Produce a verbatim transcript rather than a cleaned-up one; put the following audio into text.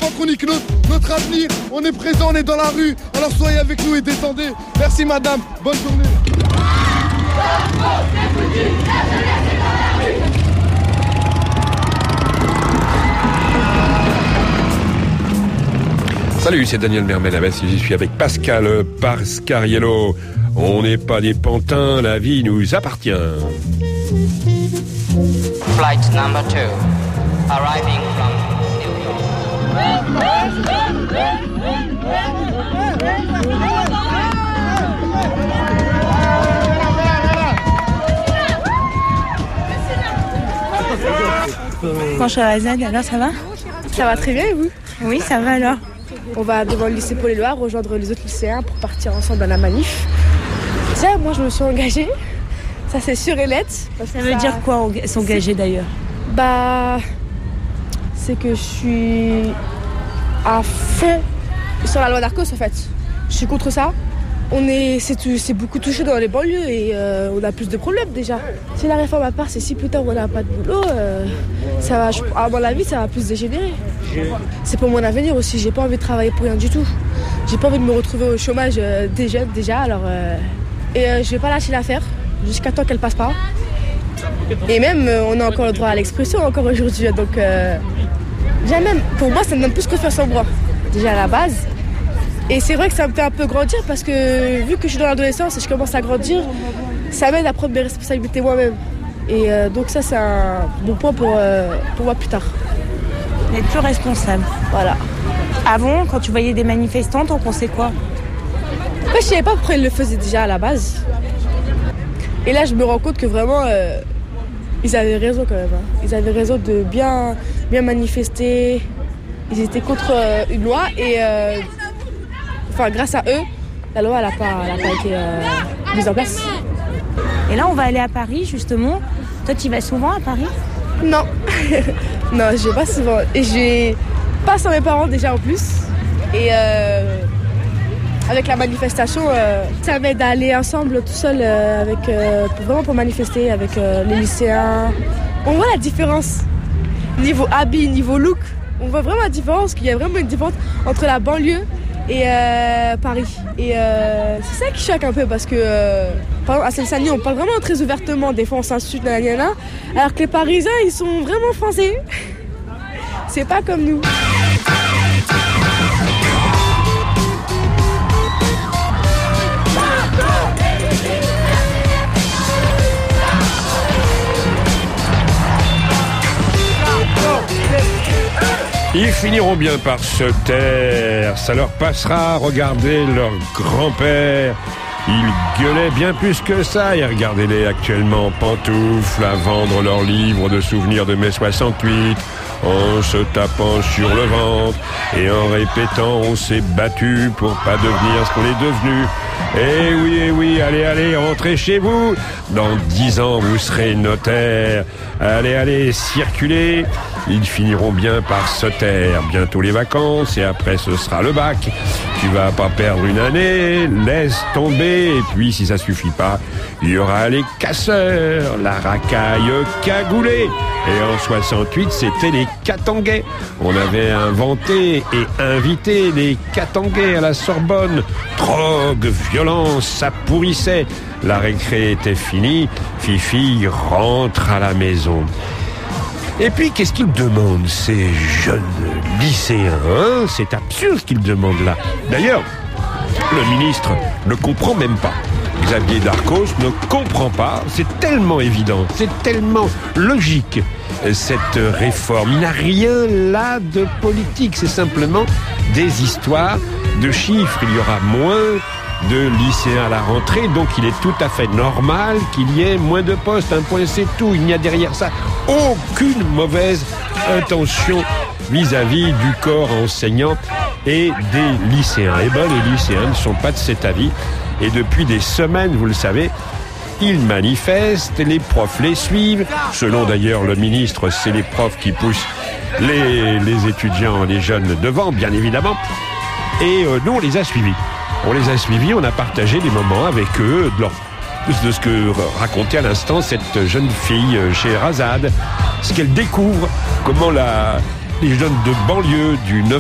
pas qu'on nique notre, notre avenir. On est présent, on est dans la rue. Alors soyez avec nous et détendez. Merci madame, bonne journée. Salut, c'est Daniel Mermet-Lavesse et je suis avec Pascal Pascariello. On n'est pas des pantins, la vie nous appartient. Flight number two, arriving from New York. Bonjour Azad, alors ça va? Ça va très bien et vous? Oui, ça va alors. On va devant le lycée Paul-et-Loire rejoindre les autres lycéens pour partir ensemble à la manif. Tiens, moi je me suis engagée, ça c'est sûr et net. Ça veut ça... dire quoi s'engager d'ailleurs? Bah, c'est que je suis à fond sur la loi Narcos en fait. Je suis contre ça. On est, c'est, c'est beaucoup touché dans les banlieues et euh, on a plus de problèmes déjà. Si la réforme à part, c'est si plus tard on n'a pas de boulot, euh, ça va, à mon avis, ça va plus dégénérer. C'est pour mon avenir aussi, j'ai pas envie de travailler pour rien du tout. J'ai pas envie de me retrouver au chômage euh, des jeunes déjà, alors... Euh, et euh, je vais pas lâcher l'affaire jusqu'à temps qu'elle passe pas. Et même, euh, on a encore le droit à l'expression encore aujourd'hui, donc... Euh, déjà même, pour moi, ça me donne plus confiance en moi, déjà à la base. Et c'est vrai que ça me fait un peu grandir parce que vu que je suis dans l'adolescence et je commence à grandir, ça m'aide à prendre mes responsabilités moi-même. Et euh, donc ça, c'est un bon point pour, euh, pour moi plus tard. D'être plus responsable. Voilà. Avant, quand tu voyais des manifestants, t'en pensais quoi? Moi, je savais pas pourquoi ils le faisaient déjà à la base. Et là, je me rends compte que vraiment, euh, ils avaient raison quand même. Hein. Ils avaient raison de bien, bien manifester. Ils étaient contre euh, une loi et... Euh, Enfin, grâce à eux, la loi n'a pas, elle a pas été euh, mise en place. Et là, on va aller à Paris, justement. Toi, tu y vas souvent à Paris? Non. Non, je vais pas souvent. Et je vais pas sans mes parents, déjà, en plus. Et euh, avec la manifestation, euh, ça m'aide à aller ensemble, tout seul, euh, avec, euh, pour, vraiment pour manifester avec euh, les lycéens. On voit la différence. Niveau habit, niveau look. On voit vraiment la différence, qu'il y a vraiment une différence entre la banlieue et euh, Paris. Et euh, c'est ça qui choque un peu parce que euh, par exemple à Seine-Saint-Denis on parle vraiment très ouvertement, des fois on s'insulte, nanana, alors que les Parisiens ils sont vraiment français. C'est pas comme nous. Ils finiront bien par se taire, ça leur passera, regardez leur grand-père. Ils gueulaient bien plus que ça et regardez-les actuellement en pantoufles à vendre leurs livres de souvenirs de mai soixante-huit en se tapant sur le ventre et en répétant on s'est battu pour pas devenir ce qu'on est devenu. Eh oui, eh oui, allez, allez, rentrez chez vous. Dans dix ans, vous serez notaire. Allez, allez, circulez. Ils finiront bien par se taire. Bientôt les vacances et après ce sera le bac. Tu vas pas perdre une année, laisse tomber. Et puis, si ça suffit pas, il y aura les casseurs, la racaille cagoulée. Et en soixante-huit, c'était les Catanguais. On avait inventé et invité les Catanguais à la Sorbonne. Drogue, violence, ça pourrissait. La récré était finie. Fifi rentre à la maison. Et puis, qu'est-ce qu'ils demandent, ces jeunes lycéens, hein? C'est absurde ce qu'ils demandent là. D'ailleurs, le ministre ne comprend même pas. Xavier Darcos ne comprend pas. C'est tellement évident, c'est tellement logique, cette réforme. Il n'a rien là de politique. C'est simplement des histoires de chiffres. Il y aura moins de lycéens à la rentrée, donc il est tout à fait normal qu'il y ait moins de postes. Un point, c'est tout. Il n'y a derrière ça aucune mauvaise intention vis-à-vis du corps enseignant et des lycéens. Eh ben, les lycéens ne sont pas de cet avis. Et depuis des semaines, vous le savez, ils manifestent, les profs les suivent. Selon d'ailleurs le ministre, c'est les profs qui poussent les, les étudiants, les jeunes devant, bien évidemment. Et euh, nous, on les a suivis. On les a suivis, on a partagé des moments avec eux, de, leur, de ce que racontait à l'instant cette jeune fille chez Razad, ce qu'elle découvre, comment la, les jeunes de banlieue du neuf